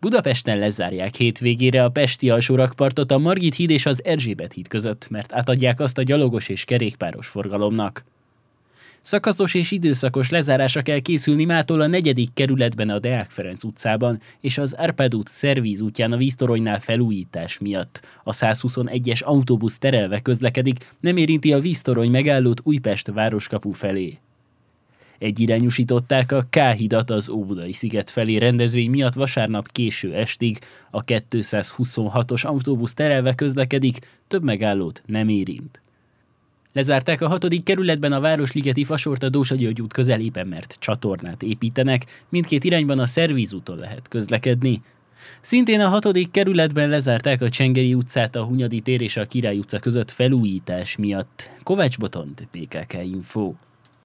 Budapesten lezárják hétvégére a pesti alsórakpartot a Margit híd és az Erzsébet híd között, mert átadják azt a gyalogos és kerékpáros forgalomnak. Szakaszos és időszakos lezárásra kell készülni mától a 4. kerületben a Deák Ferenc utcában és az Árpád út Szervíz útján a víztoronynál felújítás miatt. A 121-es autóbusz terelve közlekedik, nem érinti a víztorony megállót Újpest városkapu felé. Egyirányúsították a K-hidat az Óbudai sziget felé rendezvény miatt vasárnap késő estig. A 226-os autóbusz terelve közlekedik, több megállót nem érint. Lezárták a 6. kerületben a Városligeti Fasorta Dózsa György út közelében, mert csatornát építenek, mindkét irányban a Szervíz úton lehet közlekedni. Szintén a 6. kerületben lezárták a Csengeri utcát a Hunyadi tér és a Király utca között felújítás miatt. Kovács Botond, PKK Info.